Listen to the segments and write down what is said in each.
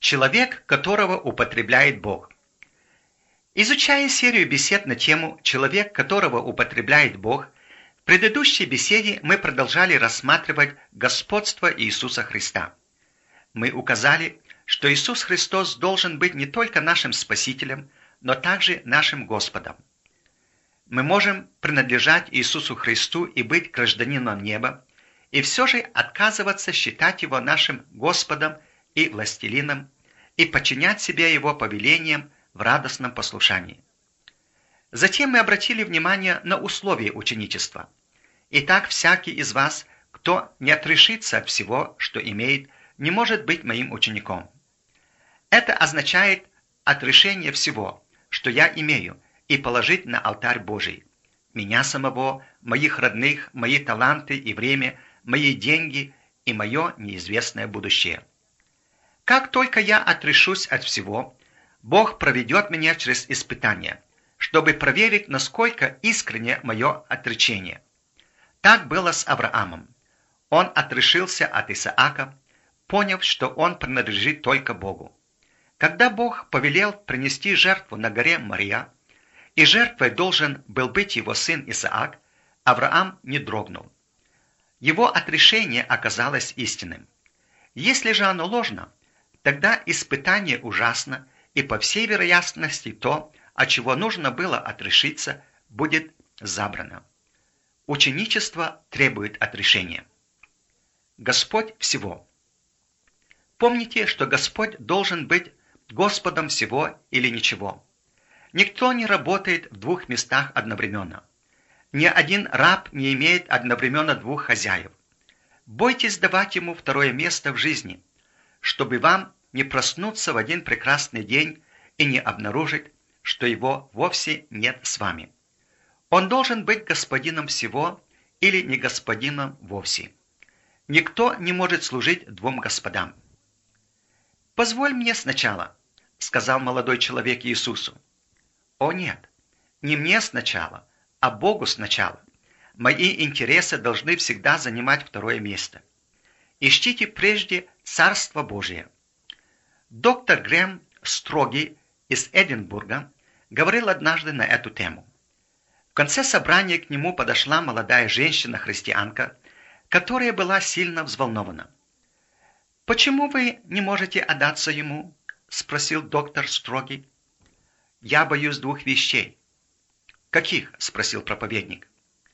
Человек, которого употребляет Бог. Изучая серию бесед на тему «Человек, которого употребляет Бог», в предыдущей беседе мы продолжали рассматривать господство Иисуса Христа. Мы указали, что Иисус Христос должен быть не только нашим Спасителем, но также нашим Господом. Мы можем принадлежать Иисусу Христу и быть гражданином неба, и все же отказываться считать Его нашим Господом и властелином, и подчинять себя Его повелениям в радостном послушании. Затем мы обратили внимание на условия ученичества. Итак, всякий из вас, кто не отрешится от всего, что имеет, не может быть моим учеником. Это означает отрешение всего, что я имею, и положить на алтарь Божий. Меня самого, моих родных, мои таланты и время, мои деньги и мое неизвестное будущее. Как только я отрешусь от всего, Бог проведет меня через испытания, чтобы проверить, насколько искренне мое отречение. Так было с Авраамом. Он отрешился от Исаака, поняв, что он принадлежит только Богу. Когда Бог повелел принести жертву на горе Мория, и жертвой должен был быть его сын Исаак, Авраам не дрогнул. Его отрешение оказалось истинным. Если же оно ложно, тогда испытание ужасно, и по всей вероятности то, от чего нужно было отрешиться, будет забрано. Ученичество требует отрешения. Господь всего. Помните, что Господь должен быть Господом всего или ничего. Никто не работает в двух местах одновременно. Ни один раб не имеет одновременно двух хозяев. Бойтесь давать ему второе место в жизни, чтобы вам не проснуться в один прекрасный день и не обнаружить, что его вовсе нет с вами. Он должен быть господином всего или не господином вовсе. Никто не может служить двум господам. «Позволь мне сначала», — сказал молодой человек Иисусу. «О нет, не мне сначала, а Богу сначала. Мои интересы должны всегда занимать второе место. Ищите прежде Царство Божие». Доктор Грэм Строги из Эдинбурга говорил однажды на эту тему. В конце собрания к нему подошла молодая женщина-христианка, которая была сильно взволнована. «Почему вы не можете отдаться ему?» – спросил доктор Строги. «Я боюсь двух вещей». «Каких?» – спросил проповедник.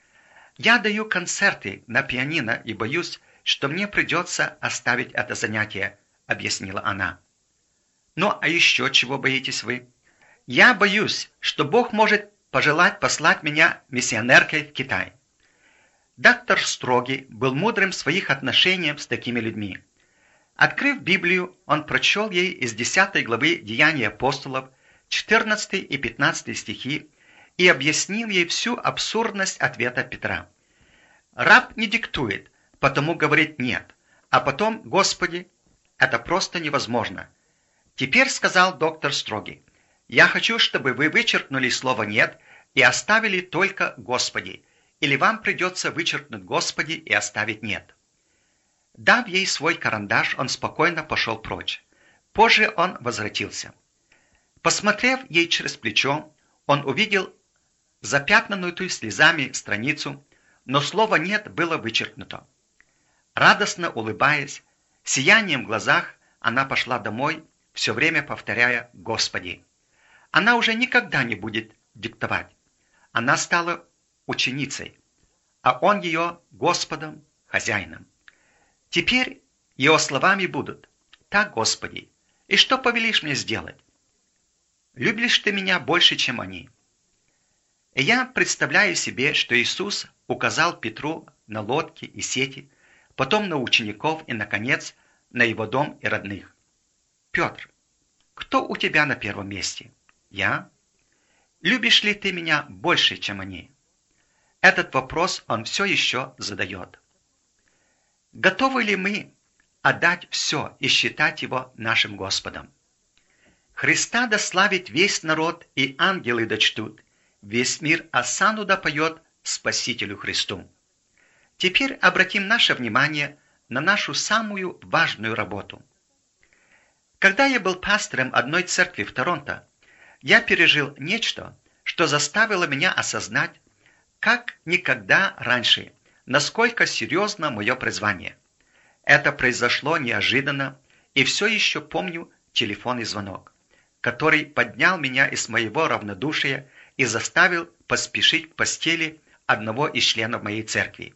«Я даю концерты на пианино и боюсь, что мне придется оставить это занятие», – объяснила она. «Ну, а еще чего боитесь вы?» «Я боюсь, что Бог может пожелать послать меня миссионеркой в Китай». Доктор Строги был мудрым в своих отношениях с такими людьми. Открыв Библию, он прочел ей из 10 главы Деяний апостолов, 14 и 15 стихи, и объяснил ей всю абсурдность ответа Петра. Раб не диктует, потому говорит «нет», а потом «Господи, это просто невозможно». «Теперь, — сказал доктор Строги, — я хочу, чтобы вы вычеркнули слово «нет» и оставили только «Господи», или вам придется вычеркнуть «Господи» и оставить «нет». Дав ей свой карандаш, он спокойно пошел прочь. Позже он возвратился. Посмотрев ей через плечо, он увидел запятнанную слезами страницу, но слово «нет» было вычеркнуто. Радостно улыбаясь, сиянием в глазах, она пошла домой, все время повторяя «Господи». Она уже никогда не будет диктовать. Она стала ученицей, а он ее Господом, хозяином. Теперь его словами будут: «Так, Господи, и что повелишь мне сделать? Любишь ты меня больше, чем они?» И я представляю себе, что Иисус указал Петру на лодки и сети, потом на учеников и, наконец, на его дом и родных. «Петр, кто у тебя на первом месте? Я? Любишь ли ты меня больше, чем они?» Этот вопрос он все еще задает. Готовы ли мы отдать все и считать его нашим Господом? Христа да славит весь народ, и ангелы да чтут, весь мир осану да поет Спасителю Христу. Теперь обратим наше внимание на нашу самую важную работу. Когда я был пастором одной церкви в Торонто, я пережил нечто, что заставило меня осознать, как никогда раньше, насколько серьезно мое призвание. Это произошло неожиданно, и все еще помню телефонный звонок, который поднял меня из моего равнодушия и заставил поспешить к постели одного из членов моей церкви.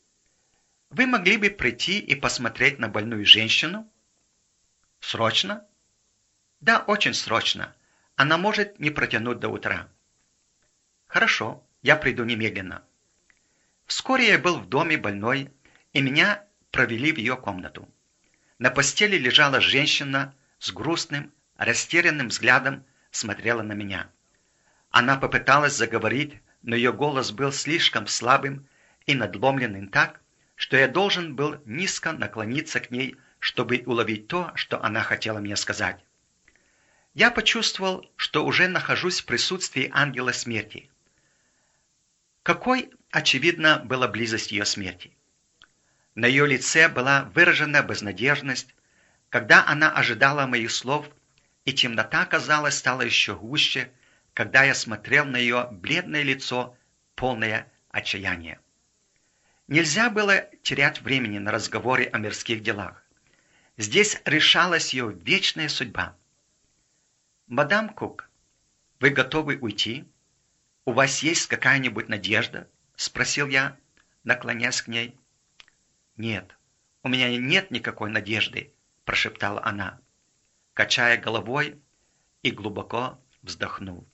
Вы могли бы прийти и посмотреть на больную женщину? Срочно? Да, очень срочно. Она может не протянуть до утра. Хорошо, я приду немедленно. Вскоре я был в доме больной, и меня провели в ее комнату. На постели лежала женщина с грустным, растерянным взглядом, смотрела на меня. Она попыталась заговорить, но ее голос был слишком слабым и надломленным так, что я должен был низко наклониться к ней, чтобы уловить то, что она хотела мне сказать. Я почувствовал, что уже нахожусь в присутствии ангела смерти. Какой, очевидно, была близость ее смерти. На ее лице была выражена безнадежность, когда она ожидала моих слов, и темнота, казалось, стала еще гуще, когда я смотрел на ее бледное лицо, полное отчаяния. Нельзя было терять времени на разговоры о мирских делах. Здесь решалась ее вечная судьба. «Мадам Кук, вы готовы уйти? У вас есть какая-нибудь надежда?» – спросил я, наклоняясь к ней. «Нет, у меня нет никакой надежды», – прошептала она, качая головой и глубоко вздохнул.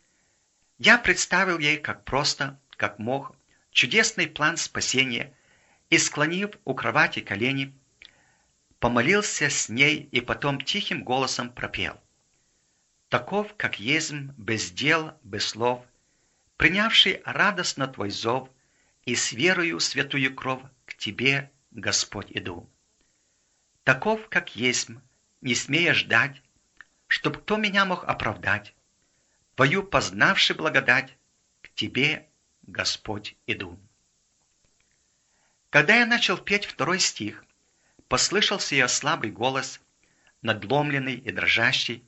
Я представил ей как просто, как мог, чудесный план спасения и, склонив у кровати колени, помолился с ней и потом тихим голосом пропел. «Таков, как есмь, без дел, без слов, принявший радостно твой зов, и с верою святую кровь к тебе, Господь, иду. Таков, как есмь, не смея ждать, чтоб кто меня мог оправдать, твою познавши благодать, к тебе, Господь, иду». Когда я начал петь второй стих, послышался ее слабый голос, надломленный и дрожащий,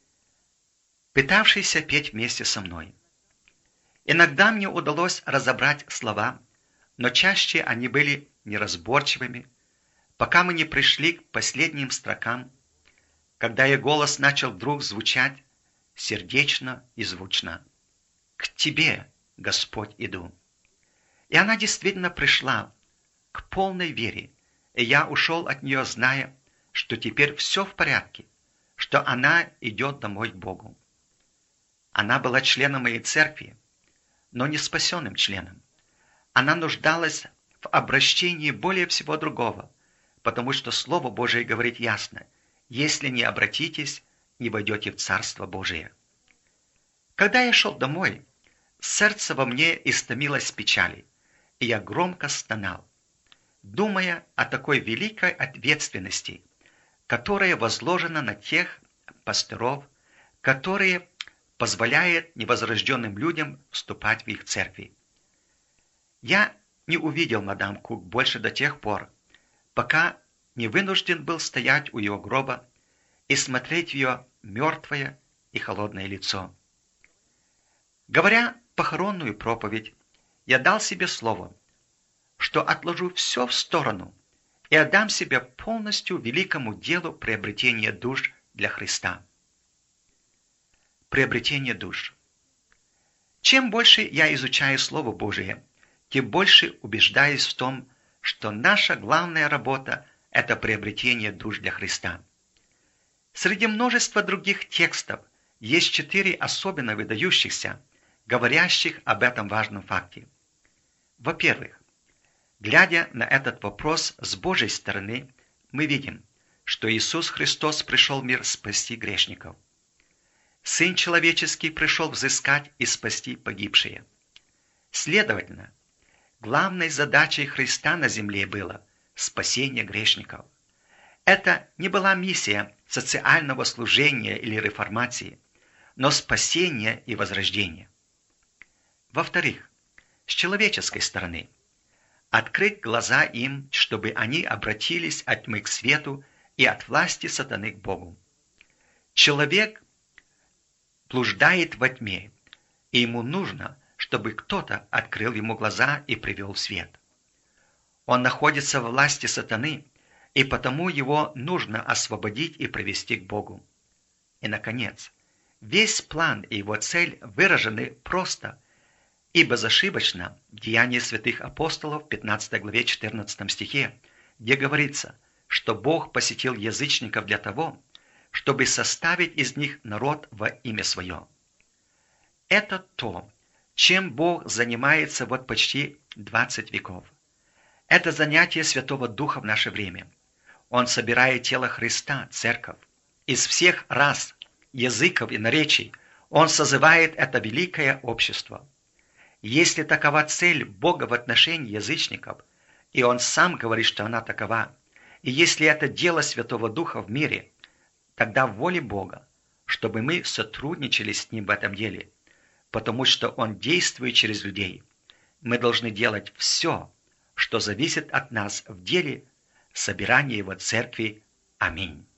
пытавшийся петь вместе со мной. Иногда мне удалось разобрать слова, но чаще они были неразборчивыми, пока мы не пришли к последним строкам, когда ее голос начал вдруг звучать сердечно и звучно. «К тебе, Господь, иду». И она действительно пришла к полной вере, и я ушел от нее, зная, что теперь все в порядке, что она идет домой к Богу. Она была членом моей церкви, но не спасенным членом. Она нуждалась в обращении более всего другого, потому что Слово Божие говорит ясно: «Если не обратитесь, не войдете в Царство Божие». Когда я шел домой, сердце во мне истомилось печали, и я громко стонал, думая о такой великой ответственности, которая возложена на тех пастыров, которые позволяют невозрожденным людям вступать в их церкви. Я не увидел мадам Кук больше до тех пор, пока не вынужден был стоять у ее гроба и смотреть в ее мертвое и холодное лицо. Говоря похоронную проповедь, я дал себе слово, что отложу все в сторону и отдам себя полностью великому делу приобретения душ для Христа. Приобретение душ. Чем больше я изучаю Слово Божие, тем больше убеждаюсь в том, что наша главная работа – это приобретение душ для Христа. Среди множества других текстов есть 4 особенно выдающихся, говорящих об этом важном факте. Во-первых, глядя на этот вопрос с Божьей стороны, мы видим, что Иисус Христос пришел в мир спасти грешников. Сын человеческий пришел взыскать и спасти погибшие. Следовательно, главной задачей Христа на земле было спасение грешников. Это не была миссия социального служения или реформации, но спасение и возрождение. Во-вторых, с человеческой стороны, открыть глаза им, чтобы они обратились от тьмы к свету и от власти сатаны к Богу. Человек блуждает во тьме, и ему нужно, чтобы кто-то открыл ему глаза и привел в свет. Он находится во власти сатаны, и потому его нужно освободить и привести к Богу. И, наконец, весь план и его цель выражены просто и безошибочно в Деянии святых апостолов, 15 главе 14 стихе, где говорится, что Бог посетил язычников для того, чтобы составить из них народ во имя Свое. Это то, чем Бог занимается вот почти 20 веков. Это занятие Святого Духа в наше время. Он собирает тело Христа, церковь. Из всех рас, языков и наречий Он созывает это великое общество. Если такова цель Бога в отношении язычников, и Он сам говорит, что она такова, и если это дело Святого Духа в мире, тогда в воле Бога, чтобы мы сотрудничали с Ним в этом деле, потому что Он действует через людей. Мы должны делать все, что зависит от нас в деле собирания Его церкви. Аминь.